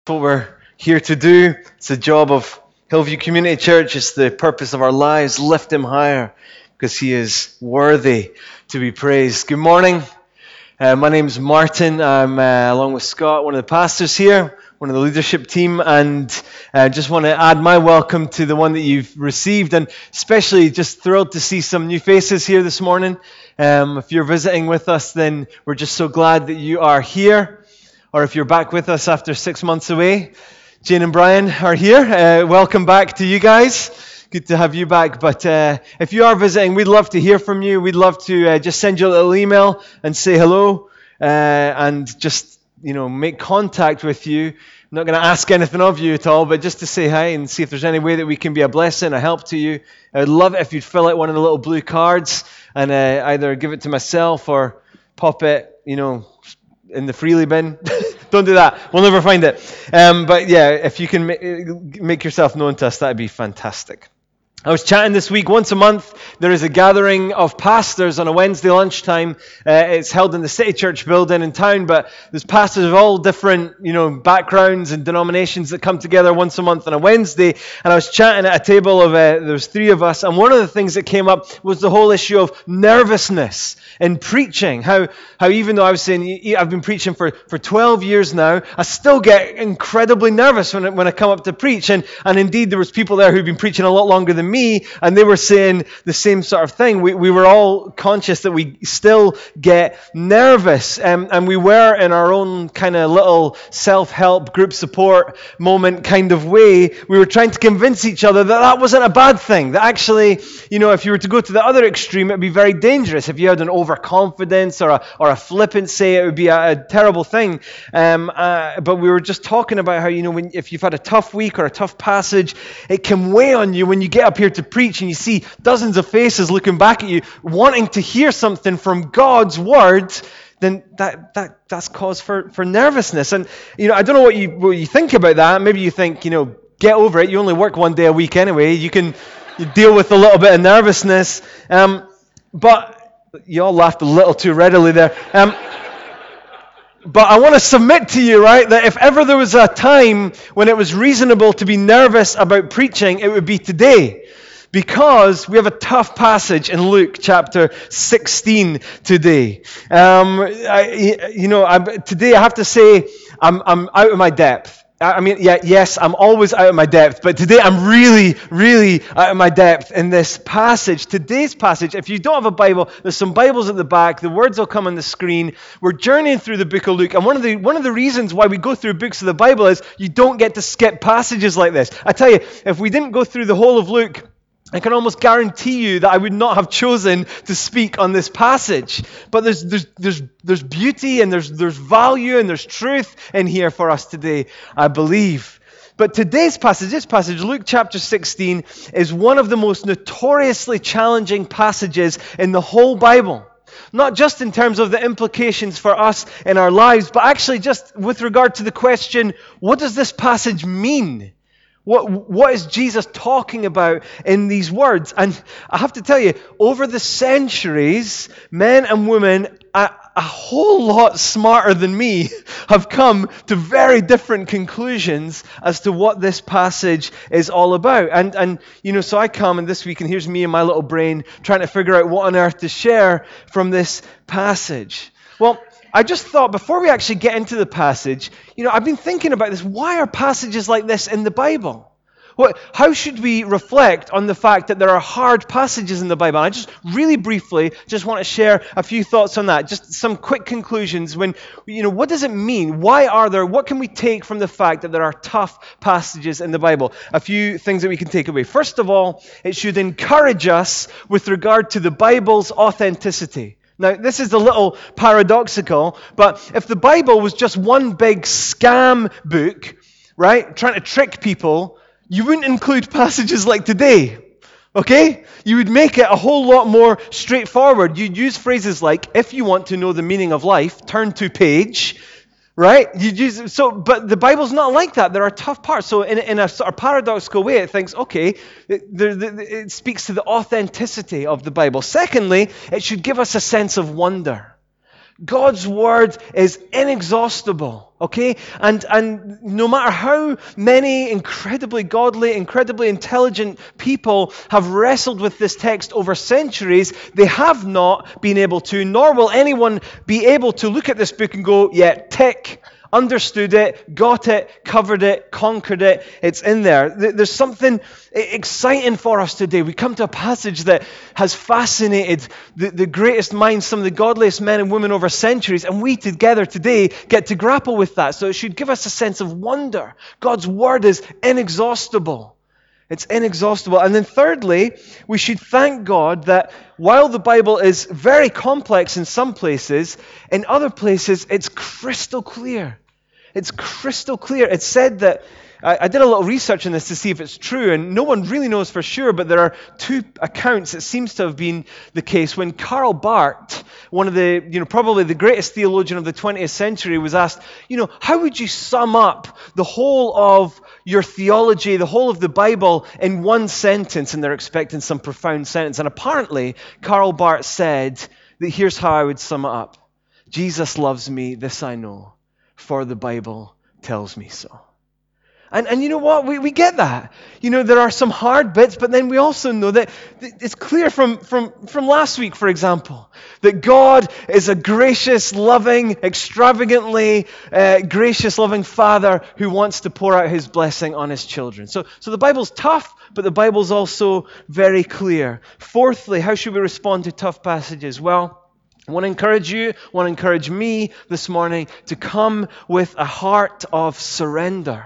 What we're here to do. It's the job of Hillview Community Church. It's the purpose of our lives. Lift him higher because he is worthy to be praised. Good morning. My name's Martin. I'm along with Scott, one of the pastors here, one of the leadership team, and just want to add my welcome to the one that you've received, and especially just thrilled to see some new faces here this morning. If you're visiting with us, then we're just so glad that you are here. Or if you're back with us after 6 months away, Jane and Brian are here. Welcome back to you guys. Good to have you back. But if you are visiting, we'd love to hear from you. We'd love to just send you a little email and say hello and just, make contact with you. I'm not going to ask anything of you at all, but just to say hi and see if there's any way that we can be a blessing, a help to you. I would love it if you'd fill out one of the little blue cards and either give it to myself or pop it, in the freely bin. Don't do that. We'll never find it. But yeah, if you can make yourself known to us, that'd be fantastic. I was chatting this week. Once a month, there is a gathering of pastors on a Wednesday lunchtime. It's held in the City Church building in town, but there's pastors of all different, backgrounds and denominations that come together once a month on a Wednesday. And I was chatting at a table of, there was 3 of us, and one of the things that came up was the whole issue of nervousness in preaching. How even though I was saying I've been preaching for 12 years now, I still get incredibly nervous when I come up to preach. And indeed, there was people there who've been preaching a lot longer than me, and they were saying the same sort of thing. We were all conscious that we still get nervous, and we were in our own kind of little self-help group support moment kind of way. We were trying to convince each other that wasn't a bad thing, that actually, if you were to go to the other extreme, it would be very dangerous. If you had an overconfidence or a flippancy, it would be a terrible thing. But we were just talking about how, if you've had a tough week or a tough passage, it can weigh on you when you get up here to preach and you see dozens of faces looking back at you, wanting to hear something from God's word. Then that's cause for nervousness. And I don't know what you think about that. Maybe you think, get over it. You only work 1 day a week anyway. You deal with a little bit of nervousness. But you all laughed a little too readily there. But I want to submit to you, right, that if ever there was a time when it was reasonable to be nervous about preaching, it would be today. Because we have a tough passage in Luke chapter 16 today. Today I have to say I'm out of my depth. Yes, I'm always out of my depth, but today I'm really, really out of my depth in this passage. Today's passage, if you don't have a Bible, there's some Bibles at the back. The words will come on the screen. We're journeying through the book of Luke, and one of the reasons why we go through books of the Bible is you don't get to skip passages like this. I tell you, if we didn't go through the whole of Luke, I can almost guarantee you that I would not have chosen to speak on this passage. But there's beauty and there's value and there's truth in here for us today, I believe. But today's passage, this passage, Luke chapter 16, is one of the most notoriously challenging passages in the whole Bible. Not just in terms of the implications for us in our lives, but actually just with regard to the question, what does this passage mean? What is Jesus talking about in these words? And I have to tell you, over the centuries, men and women a whole lot smarter than me have come to very different conclusions as to what this passage is all about. And so I come and this week, and here's me in my little brain trying to figure out what on earth to share from this passage. Well, I just thought, before we actually get into the passage, I've been thinking about this. Why are passages like this in the Bible? How should we reflect on the fact that there are hard passages in the Bible? And I just really briefly just want to share a few thoughts on that. Just some quick conclusions. What does it mean? What can we take from the fact that there are tough passages in the Bible? A few things that we can take away. First of all, it should encourage us with regard to the Bible's authenticity. Now, this is a little paradoxical, but if the Bible was just one big scam book, right, trying to trick people, you wouldn't include passages like today, okay? You would make it a whole lot more straightforward. You'd use phrases like, if you want to know the meaning of life, turn to page, right? But the Bible's not like that. There are tough parts. So in a sort of paradoxical way, it thinks, okay, it speaks to the authenticity of the Bible. Secondly, it should give us a sense of wonder. God's word is inexhaustible. Okay? And no matter how many incredibly godly, incredibly intelligent people have wrestled with this text over centuries, they have not been able to, nor will anyone be able to look at this book and go, yeah, tick, understood it, got it, covered it, conquered it, it's in there. There's something exciting for us today. We come to a passage that has fascinated the greatest minds, some of the godliest men and women over centuries, and we together today get to grapple with that. So it should give us a sense of wonder. God's word is inexhaustible. It's inexhaustible. And then thirdly, we should thank God that while the Bible is very complex in some places, in other places it's crystal clear. It's crystal clear. It's said that, I did a little research on this to see if it's true, and no one really knows for sure, but there are two accounts. It seems to have been the case when Karl Barth, one of the, probably the greatest theologian of the 20th century, was asked, how would you sum up the whole of your theology, the whole of the Bible in one sentence? And they're expecting some profound sentence. And apparently, Karl Barth said that here's how I would sum it up. Jesus loves me, this I know, for the Bible tells me so. And you know what? We get that. There are some hard bits, but then we also know that it's clear from last week, for example, that God is a gracious, loving, extravagantly gracious, loving Father who wants to pour out His blessing on His children. So the Bible's tough, but the Bible's also very clear. Fourthly, how should we respond to tough passages? Well, I want to encourage me this morning to come with a heart of surrender.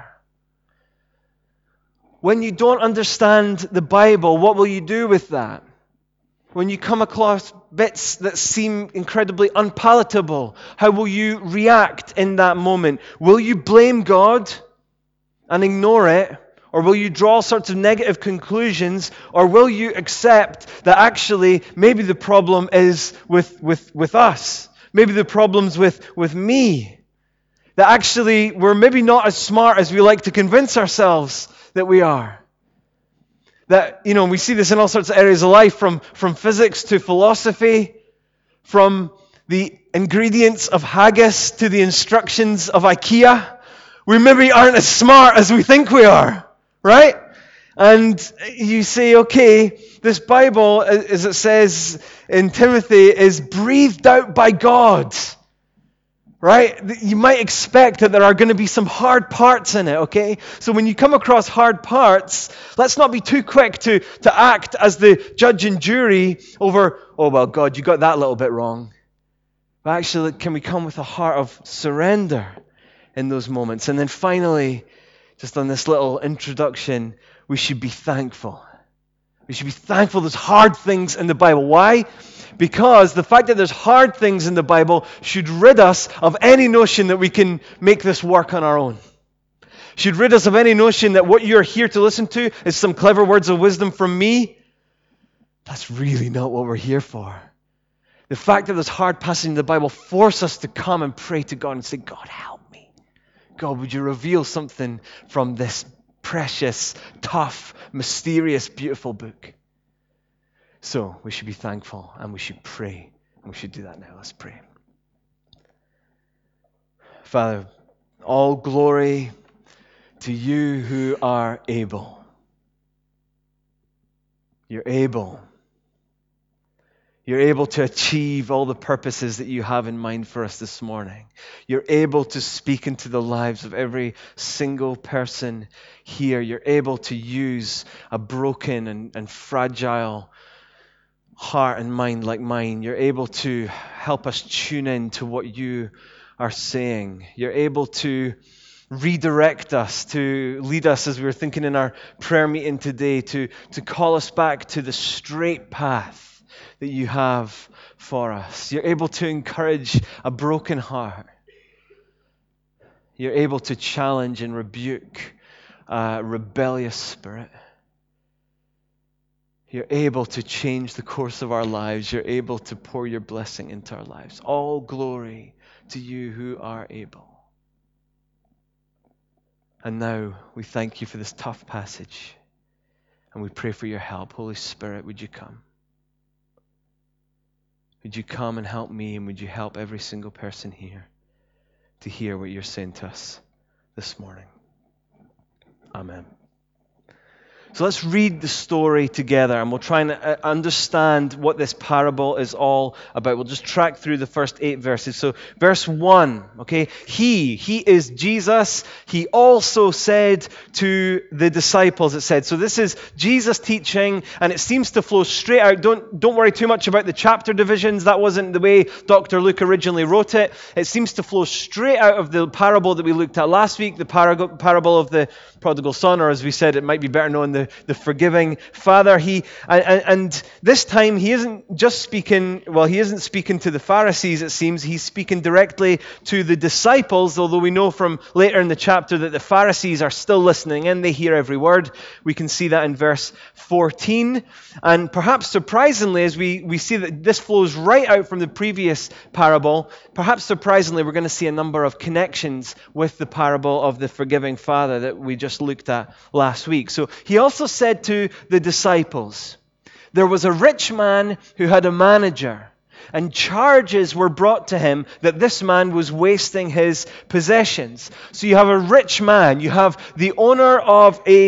When you don't understand the Bible, what will you do with that? When you come across bits that seem incredibly unpalatable, how will you react in that moment? Will you blame God and ignore it? Or will you draw sorts of negative conclusions? Or will you accept that actually maybe the problem is with us? Maybe the problem's with me? That actually we're maybe not as smart as we like to convince ourselves that we are. That, we see this in all sorts of areas of life, from physics to philosophy, from the ingredients of haggis to the instructions of IKEA. We maybe aren't as smart as we think we are, right? And you say, okay, this Bible, as it says in Timothy, is breathed out by God. Right? You might expect that there are going to be some hard parts in it, okay? So when you come across hard parts, let's not be too quick to act as the judge and jury over, oh, well, God, you got that little bit wrong. But actually, can we come with a heart of surrender in those moments? And then finally, just on this little introduction, we should be thankful. We should be thankful there's hard things in the Bible. Why? Because the fact that there's hard things in the Bible should rid us of any notion that we can make this work on our own. Should rid us of any notion that what you're here to listen to is some clever words of wisdom from me. That's really not what we're here for. The fact that there's hard passages in the Bible force us to come and pray to God and say, God, help me. God, would you reveal something from this precious, tough, mysterious, beautiful book? So we should be thankful and we should pray. And we should do that now. Let's pray. Father, all glory to you who are able. You're able. You're able to achieve all the purposes that you have in mind for us this morning. You're able to speak into the lives of every single person here. You're able to use a broken and fragile heart and mind like mine. You're able to help us tune in to what you are saying. You're able to redirect us, to lead us, as we were thinking in our prayer meeting today, to call us back to the straight path that you have for us. You're able to encourage a broken heart. You're able to challenge and rebuke a rebellious spirit. You're able to change the course of our lives. You're able to pour your blessing into our lives. All glory to you who are able. And now we thank you for this tough passage. And we pray for your help. Holy Spirit, would you come? Would you come and help me, and would you help every single person here to hear what you're saying to us this morning. Amen. So let's read the story together, and we'll try and understand what this parable is all about. We'll just track through the first 8 verses. So verse 1, okay, He is Jesus. He also said to the disciples, it said. So this is Jesus teaching, and it seems to flow straight out. Don't worry too much about the chapter divisions. That wasn't the way Dr. Luke originally wrote it. It seems to flow straight out of the parable that we looked at last week, the parable of the prodigal son, or as we said, it might be better known, the forgiving father. And this time he isn't just speaking, he isn't speaking to the Pharisees, it seems. He's speaking directly to the disciples, although we know from later in the chapter that the Pharisees are still listening and they hear every word. We can see that in verse 14. And perhaps surprisingly, as we see that this flows right out from the previous parable, perhaps surprisingly, we're going to see a number of connections with the parable of the forgiving father that we just looked at last week. So he also said to the disciples, there was a rich man who had a manager, and charges were brought to him that this man was wasting his possessions. So you have a rich man, you have the owner of a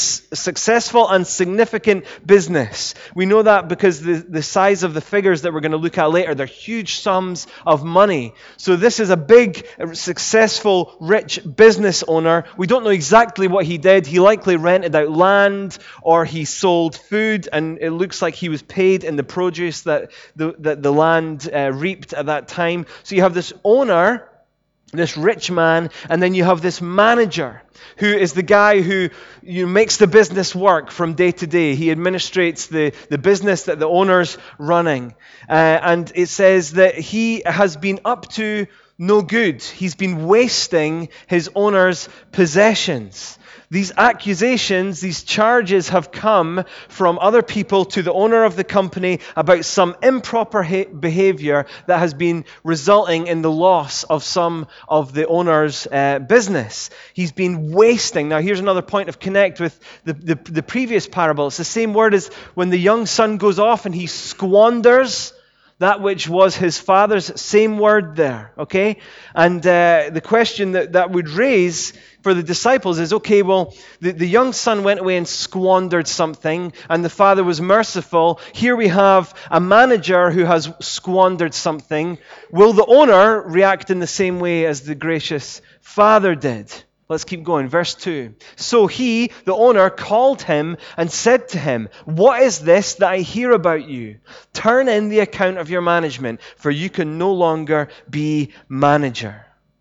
successful and significant business. We know that because the size of the figures that we're going to look at later, they're huge sums of money. So this is a big, successful, rich business owner. We don't know exactly what he did. He likely rented out land or he sold food, and it looks like he was paid in the produce that the land reaped at that time. So you have this owner, this rich man, and then you have this manager who is the guy who makes the business work from day to day. He administrates the business that the owner's running. And it says that he has been up to no good. He's been wasting his owner's possessions. These accusations, these charges have come from other people to the owner of the company about some improper behavior that has been resulting in the loss of some of the owner's business. He's been wasting. Now here's another point of connect with the previous parable. It's the same word as when the young son goes off and he squanders that which was his father's, same word there, okay? And the question that would raise for the disciples is, okay, well, the young son went away and squandered something, and the father was merciful. Here we have a manager who has squandered something. Will the owner react in the same way as the gracious father did? Let's keep going. Verse 2. So he, the owner, called him and said to him, what is this that I hear about you? Turn in the account of your management, for you can no longer be manager.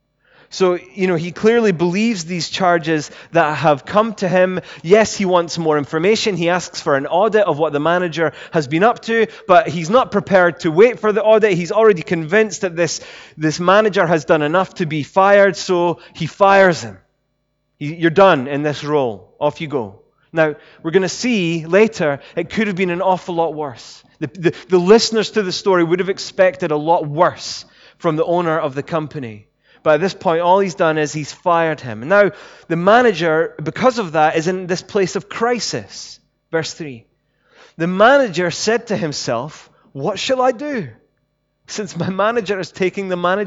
So, he clearly believes these charges that have come to him. Yes, he wants more information. He asks for an audit of what the manager has been up to, but he's not prepared to wait for the audit. He's already convinced that this manager has done enough to be fired, so he fires him. You're done in this role. Off you go. Now, we're going to see later, it could have been an awful lot worse. The listeners to the story would have expected a lot worse from the owner of the company. But at this point, all he's done is he's fired him. And now, the manager, because of that, is in this place of crisis. Verse 3. The manager said to himself, what shall I do? Since my manager is taking the management